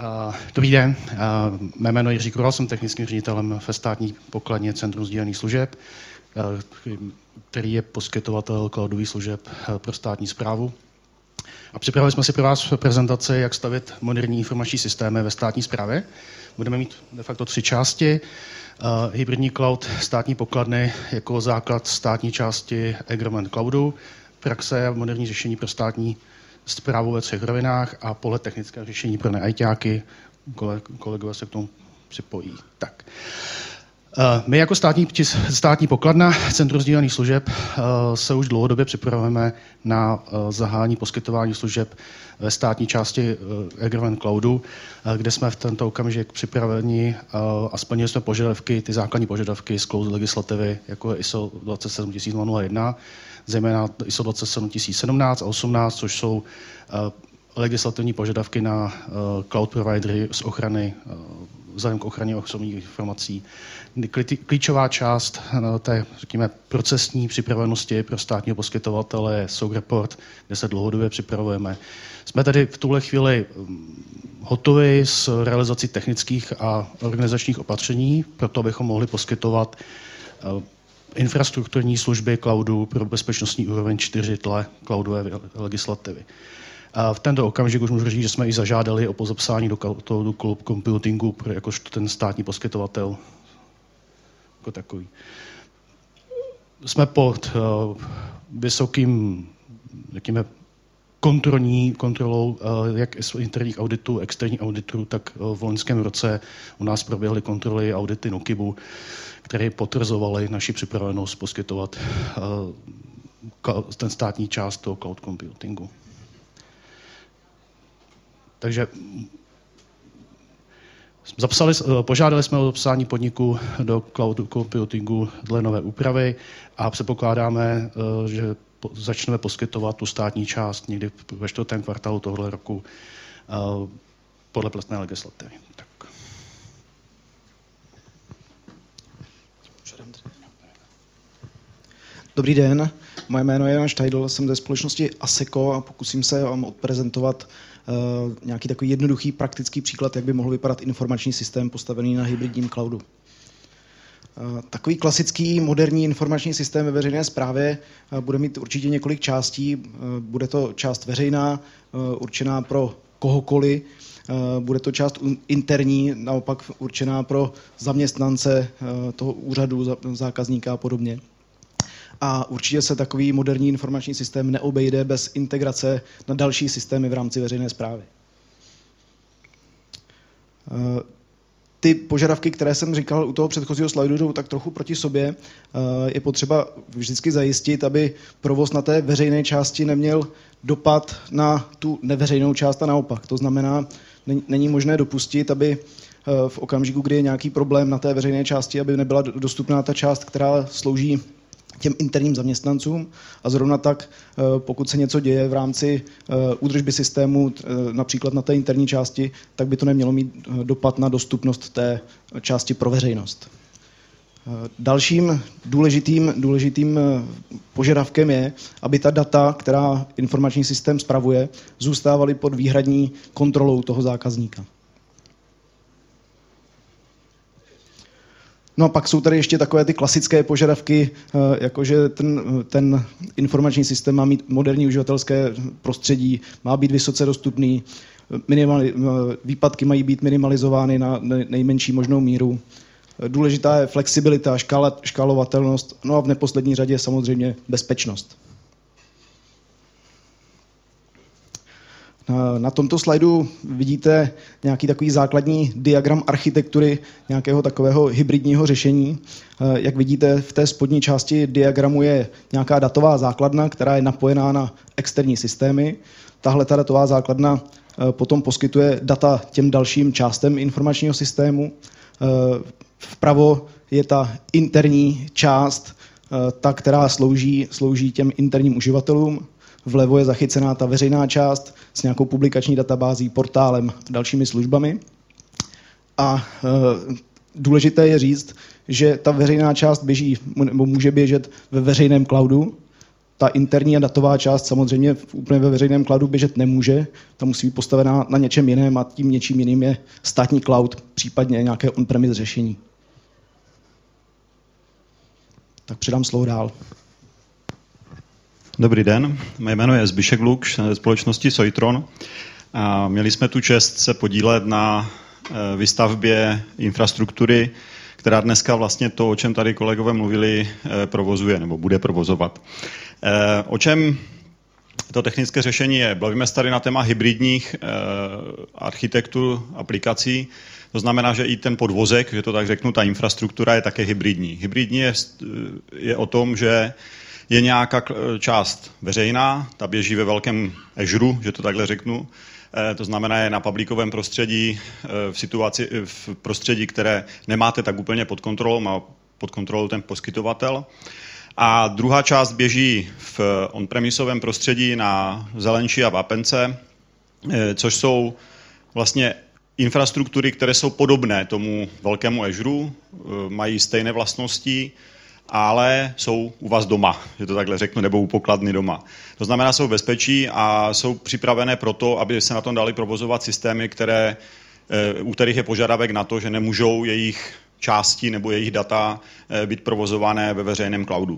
Dobrý den, mé jméno je Jiří Kural, jsem technickým ředitelem ve státní pokladně Centrum sdílených služeb, který je poskytovatel cloudových služeb pro státní správu. A připravili jsme si pro vás prezentaci, jak stavět moderní informační systémy ve státní správě. Budeme mít de facto 3 části. Hybridní cloud státní pokladny jako základ státní části eGovernment cloudu, praxe a moderní řešení pro státní správu ve 3 rovinách a pohled technické řešení pro ne-ITáky. Kolegové se k tomu připojí. Tak. My jako státní pokladna Centrum sdílených služeb se už dlouhodobě připravujeme na zahájení poskytování služeb ve státní části eGovernment cloudu, kde jsme v tento okamžik připraveni a splnili jsme požadavky, ty základní požadavky z cloud legislativy, jako je ISO 27001, zejména ISO 27017 a 18, což jsou legislativní požadavky na cloud providery z ochrany, vzhledem k ochraně osobních informací. Klíčová část té, řekněme, procesní připravenosti pro státního poskytovatele je SOAK report, kde se dlouhodobě připravujeme. Jsme tady v tuhle chvíli hotovi s realizací technických a organizačních opatření, proto abychom mohli poskytovat infrastrukturní služby cloudu pro bezpečnostní úroveň 4 dle cloudové legislativy. A v tento okamžik už můžu říct, že jsme i zažádali o pozapsání do cloudu computingu, jakožto ten státní poskytovatel jako takový. Jsme pod vysokým, řekněme, kontrolou jak interních auditů, externích auditů, tak v loňském roce u nás proběhly kontroly audity NOKIBu, které potvrzovaly naši připravenost poskytovat ten státní část toho cloud computingu. Takže požádali jsme o zapsání podniku do cloud computingu dle nové úpravy a předpokládáme, že začneme poskytovat tu státní část někdy ve 4. kvartálu tohoto roku podle platné legislativy. Tak. Dobrý den, moje jméno je Jan Štajdl, jsem ze společnosti ASECO a pokusím se vám odprezentovat nějaký takový jednoduchý praktický příklad, jak by mohl vypadat informační systém postavený na hybridním cloudu. Takový klasický moderní informační systém ve veřejné správě bude mít určitě několik částí. Bude to část veřejná, určená pro kohokoliv. Bude to část interní, naopak určená pro zaměstnance toho úřadu, zákazníka a podobně. A určitě se takový moderní informační systém neobejde bez integrace na další systémy v rámci veřejné správy. Ty požadavky, které jsem říkal u toho předchozího slajdu, jdou tak trochu proti sobě. Je potřeba vždycky zajistit, aby provoz na té veřejné části neměl dopad na tu neveřejnou část a naopak. To znamená, není možné dopustit, aby v okamžiku, kdy je nějaký problém na té veřejné části, aby nebyla dostupná ta část, která slouží těm interním zaměstnancům a zrovna tak, pokud se něco děje v rámci údržby systému, například na té interní části, tak by to nemělo mít dopad na dostupnost té části pro veřejnost. Dalším důležitým požadavkem je, aby ta data, která informační systém spravuje, zůstávaly pod výhradní kontrolou toho zákazníka. No a pak jsou tady ještě takové ty klasické požadavky, jakože ten informační systém má mít moderní uživatelské prostředí, má být vysoce dostupný, výpadky mají být minimalizovány na nejmenší možnou míru. Důležitá je flexibilita, škálovatelnost, no a v neposlední řadě samozřejmě bezpečnost. Na tomto slajdu vidíte nějaký takový základní diagram architektury nějakého takového hybridního řešení. Jak vidíte, v té spodní části diagramu je nějaká datová základna, která je napojená na externí systémy. Tahle ta datová základna potom poskytuje data těm dalším částem informačního systému. Vpravo je ta interní část, ta, která slouží těm interním uživatelům. Vlevo je zachycená ta veřejná část s nějakou publikační databází, portálem a dalšími službami. A důležité je říct, že ta veřejná část běží nebo může běžet ve veřejném cloudu. ta interní a datová část samozřejmě úplně ve veřejném cloudu běžet nemůže. Ta musí být postavená na něčem jiném a tím něčím jiným je státní cloud, případně nějaké on-premise řešení. Tak předám slovo dál. Dobrý den, mé jméno je Zbyšek Lukš ze společnosti Soitron. A měli jsme tu čest se podílet na výstavbě infrastruktury, která dneska vlastně to, o čem tady kolegové mluvili, provozuje nebo bude provozovat. O čem to technické řešení je? Bavíme se tady na téma hybridních architektur aplikací. To znamená, že i ten podvozek, že to tak řeknu, ta infrastruktura je také hybridní. Hybridní je o tom, že je nějaká část veřejná, ta běží ve velkém Azure, že to takhle řeknu. To znamená, je na publikovém prostředí, v prostředí, které nemáte tak úplně pod kontrolou, má pod kontrolou ten poskytovatel. A druhá část běží v on-premisovém prostředí na Zelenči a Vápence, což jsou vlastně infrastruktury, které jsou podobné tomu velkému Azure, mají stejné vlastnosti, ale jsou u vás doma, že to takhle řeknu, nebo u pokladny doma. To znamená, jsou v bezpečí a jsou připravené pro to, aby se na tom dali provozovat systémy, u kterých je požadavek na to, že nemůžou jejich části nebo jejich data být provozované ve veřejném cloudu.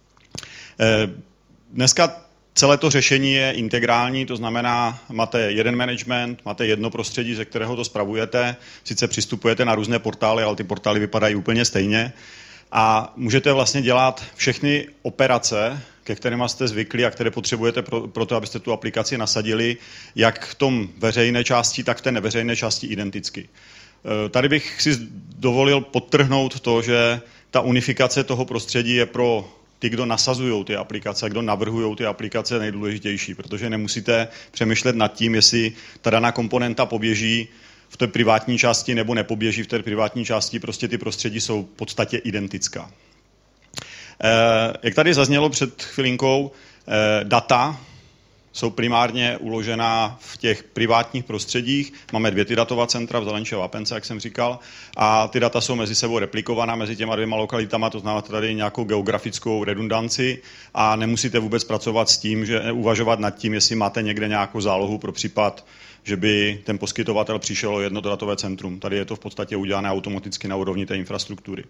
Dneska celé to řešení je integrální, to znamená, máte jeden management, máte jedno prostředí, ze kterého to spravujete, sice přistupujete na různé portály, ale ty portály vypadají úplně stejně. A můžete vlastně dělat všechny operace, ke kterým jste zvykli a které potřebujete pro to, abyste tu aplikaci nasadili, jak v tom veřejné části, tak v té neveřejné části identicky. Tady bych si dovolil podtrhnout to, že ta unifikace toho prostředí je pro ty, kdo nasazují ty aplikace, kdo navrhují ty aplikace, nejdůležitější, protože nemusíte přemýšlet nad tím, jestli ta daná komponenta poběží v té privátní části nebo nepoběží v té privátní části, prostě ty prostředí jsou v podstatě identická. Jak tady zaznělo před chvilinkou, data jsou primárně uložená v těch privátních prostředích. Máme 2 ty datová centra v Zelenči a Vápence, jak jsem říkal, a ty data jsou mezi sebou replikovaná mezi těma 2 lokalitama, to znamená tady nějakou geografickou redundanci a nemusíte vůbec pracovat s tím, že uvažovat nad tím, jestli máte někde nějakou zálohu pro případ, že by ten poskytovatel přišel o jedno datové centrum. Tady je to v podstatě udělané automaticky na úrovni té infrastruktury.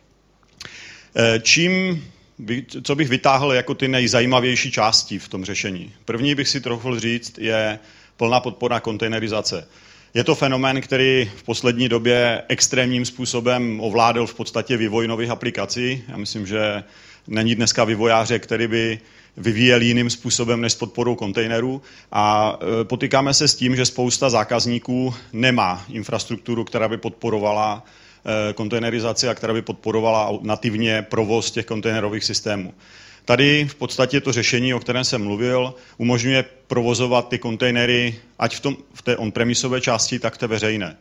Co bych vytáhl jako ty nejzajímavější části v tom řešení? První bych si trochu říct, je plná podpora kontejnerizace. Je to fenomén, který v poslední době extrémním způsobem ovládl v podstatě vývoj nových aplikací. Já myslím, že není dneska vývojáře, který by vyvíjel jiným způsobem než s podporou kontejnerů a potýkáme se s tím, že spousta zákazníků nemá infrastrukturu, která by podporovala kontejnerizaci a která by podporovala nativně provoz těch kontejnerových systémů. Tady v podstatě to řešení, o kterém jsem mluvil, umožňuje provozovat ty kontejnery ať v té on-premisové části, tak v té veřejné.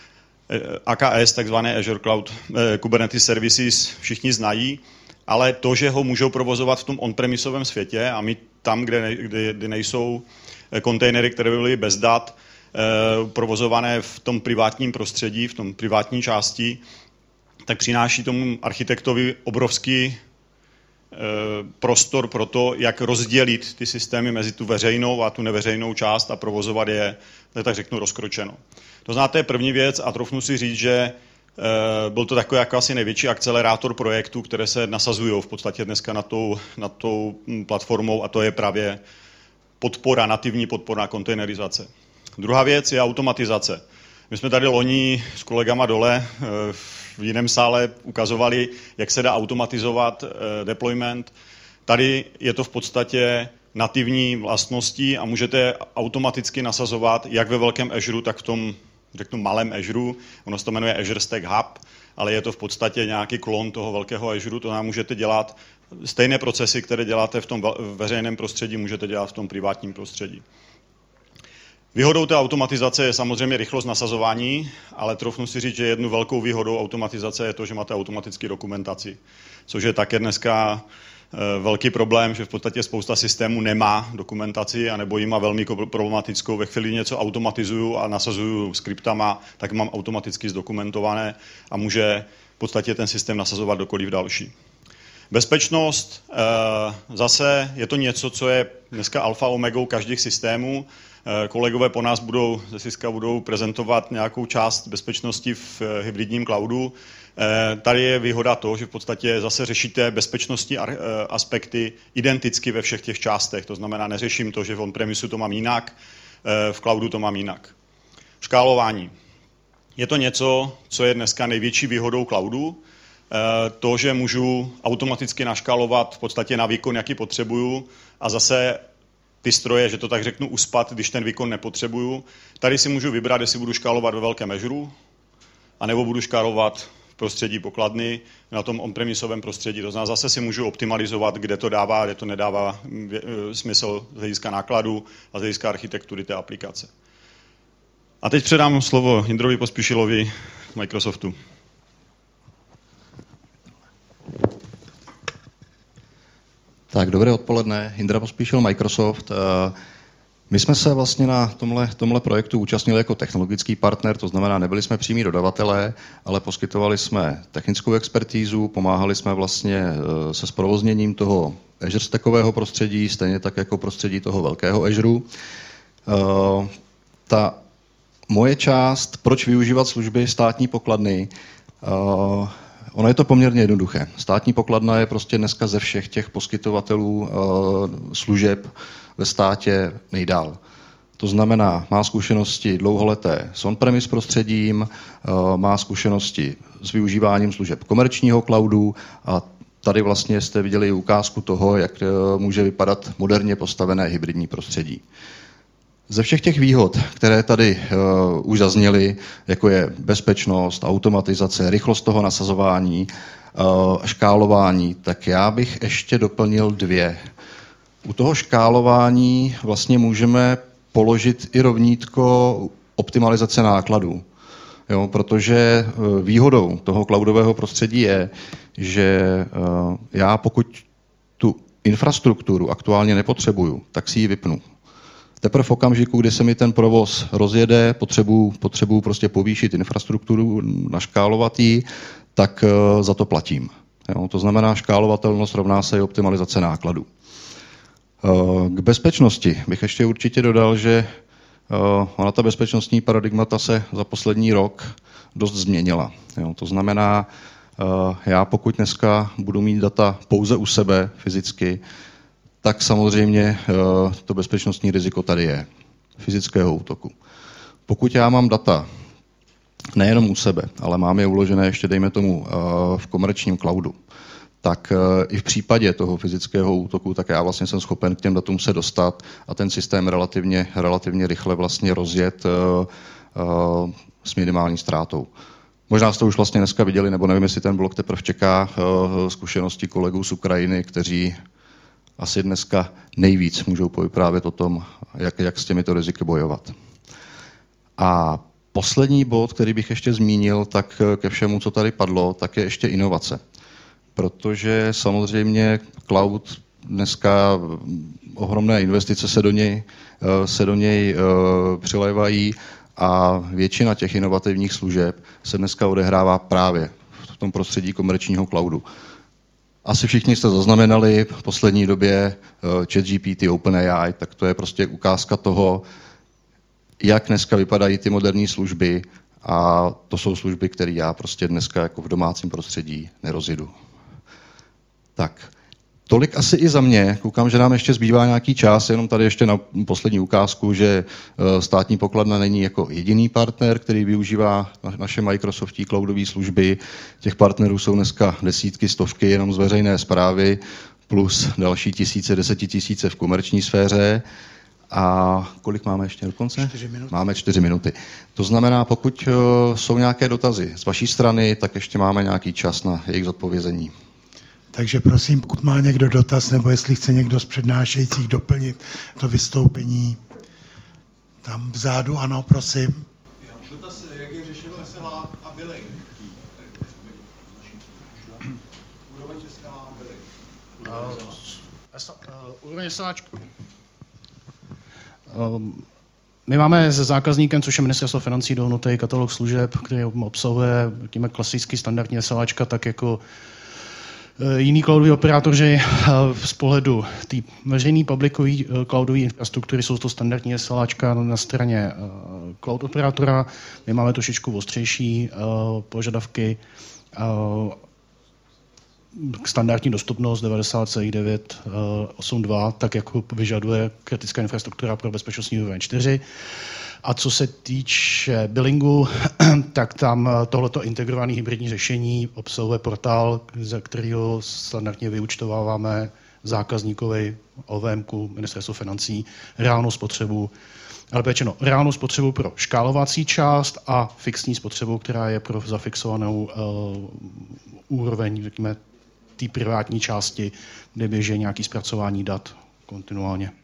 AKS, takzvané Azure Cloud Kubernetes Services, všichni znají, ale to, že ho můžou provozovat v tom on-premisovém světě a my tam, kde nejsou kontejnery, které by byly bez dat, provozované v tom privátním prostředí, v tom privátní části, tak přináší tomu architektovi obrovský prostor pro to, jak rozdělit ty systémy mezi tu veřejnou a tu neveřejnou část a provozovat je, tak řeknu, rozkročeno. To znamená, to je první věc a troufnu si říct, že byl to takový jako asi největší akcelerátor projektů, které se nasazují v podstatě dneska na tou platformou a to je právě nativní podpora kontejnerizace. Druhá věc je automatizace. My jsme tady loni s kolegama dole v jiném sále ukazovali, jak se dá automatizovat deployment. Tady je to v podstatě nativní vlastností a můžete automaticky nasazovat jak ve velkém Azure, tak v tom, řeknu, malém Azure. Ono se to jmenuje Azure Stack Hub, ale je to v podstatě nějaký klon toho velkého Azure. To znamená, můžete dělat stejné procesy, které děláte v tom veřejném prostředí, můžete dělat v tom privátním prostředí. Výhodou té automatizace je samozřejmě rychlost nasazování, ale troufnu si říct, že jednu velkou výhodou automatizace je to, že máte automaticky dokumentaci, což je také dneska velký problém, že v podstatě spousta systémů nemá dokumentaci, anebo ji má velmi problematickou. Ve chvíli něco automatizuju a nasazuju skriptama, tak mám automaticky zdokumentované a může v podstatě ten systém nasazovat dokoliv další. Bezpečnost, zase je to něco, co je dneska alfa omegou každých systémů. Kolegové po nás ze Cisca budou prezentovat nějakou část bezpečnosti v hybridním cloudu. Tady je výhoda to, že v podstatě zase řešíte bezpečnostní aspekty identicky ve všech těch částech. To znamená, neřeším to, že v on-premisu to mám jinak, v cloudu to mám jinak. Škálování. Je to něco, co je dneska největší výhodou cloudu. To, že můžu automaticky naškálovat v podstatě na výkon, jaký potřebuju, a zase ty stroje, že to tak řeknu, uspat, když ten výkon nepotřebuju. Tady si můžu vybrat, jestli budu škálovat ve velkém Azure, anebo budu škálovat v prostředí pokladny na tom on-premisovém prostředí. To znamená, zase si můžu optimalizovat, kde to dává, kde to nedává smysl z hlediska nákladu a z hlediska architektury té aplikace. A teď předám slovo Jindrovi Pospíšilovi z Microsoftu. Tak, dobré odpoledne. Jindra Pospíšil, Microsoft. My jsme se vlastně na tomhle projektu účastnili jako technologický partner, to znamená, nebyli jsme přímí dodavatelé, ale poskytovali jsme technickou expertízu, pomáhali jsme vlastně se zprovozněním toho Azure stackového prostředí, stejně tak jako prostředí toho velkého Azure. Ta moje část, proč využívat služby státní pokladny, ono je to poměrně jednoduché. Státní pokladna je prostě dneska ze všech těch poskytovatelů služeb ve státě nejdál. To znamená, má zkušenosti dlouholeté s on-premise prostředím, má zkušenosti s využíváním služeb komerčního cloudu a tady vlastně jste viděli ukázku toho, jak může vypadat moderně postavené hybridní prostředí. Ze všech těch výhod, které tady už zazněly, jako je bezpečnost, automatizace, rychlost toho nasazování, škálování, tak já bych ještě doplnil 2. U toho škálování vlastně můžeme položit i rovnítko optimalizace nákladů. Jo, protože výhodou toho cloudového prostředí je, že já pokud tu infrastrukturu aktuálně nepotřebuju, tak si ji vypnu. Teprve v okamžiku, kdy se mi ten provoz rozjede, potřebuju prostě povýšit infrastrukturu, naškálovat ji, tak za to platím. Jo, to znamená, škálovatelnost rovná se i optimalizace nákladů. K bezpečnosti bych ještě určitě dodal, že ona ta bezpečnostní paradigmata se za poslední rok dost změnila. Jo, to znamená, já pokud dneska budu mít data pouze u sebe fyzicky, tak samozřejmě to bezpečnostní riziko tady je, fyzického útoku. Pokud já mám data nejenom u sebe, ale mám je uložené ještě, dejme tomu, v komerčním cloudu, tak i v případě toho fyzického útoku, tak já vlastně jsem schopen k těm datům se dostat a ten systém relativně rychle vlastně rozjet s minimální ztrátou. Možná jste už vlastně dneska viděli, nebo nevím, jestli ten blok teprve čeká, zkušenosti kolegů z Ukrajiny, kteří asi dneska nejvíc můžou povyprávět o tom, jak s těmito riziky bojovat. A poslední bod, který bych ještě zmínil, tak ke všemu, co tady padlo, tak je ještě inovace. Protože samozřejmě cloud dneska ohromné investice se do něj přilévají a většina těch inovativních služeb se dneska odehrává právě v tom prostředí komerčního cloudu. Asi všichni jste zaznamenali v poslední době ChatGPT, OpenAI, tak to je prostě ukázka toho, jak dneska vypadají ty moderní služby a to jsou služby, které já prostě dneska jako v domácím prostředí nerozjedu. Tak, tolik asi i za mě. Koukám, že nám ještě zbývá nějaký čas, jenom tady ještě na poslední ukázku, že státní pokladna není jako jediný partner, který využívá naše Microsoftí cloudové služby. Těch partnerů jsou dneska desítky, stovky jenom z veřejné správy, plus další desetitisíce v komerční sféře. A kolik máme ještě do konce? 4 minuty. Máme 4 minuty. To znamená, pokud jsou nějaké dotazy z vaší strany, tak ještě máme nějaký čas na jejich zodpovězení. Takže prosím, pokud má někdo dotaz, nebo jestli chce někdo z přednášejících doplnit to vystoupení, tam vzadu, ano, prosím. Dotaz, jak je řešeno SLA a billing? Úroveň SLA a billing. Úroveň SLAčku. My máme se zákazníkem, což je Ministerstvo financí, dohodnutý katalog služeb, který obsahuje klasický standardní SLAčka, tak jako Jiný cloudový operátoři z pohledu té veřejné publikové cloudové infrastruktury jsou to standardní SLAčka na straně cloud operátora. My máme trošičku ostřejší požadavky. Standardní dostupnost 90,982, tak jako vyžaduje kritická infrastruktura pro bezpečnostní úroveň 4. A co se týče billingu, tak tam tohleto integrované hybridní řešení obsahuje portál, ze kterého standardně vyúčtováváme zákazníkovi OVM-ku, Ministerstvo financí, reálnou spotřebu, ale řečeno, reálnou spotřebu pro škálovací část a fixní spotřebu, která je pro zafixovanou úroveň, řekněme, té privátní části, kde běží nějaké zpracování dat kontinuálně.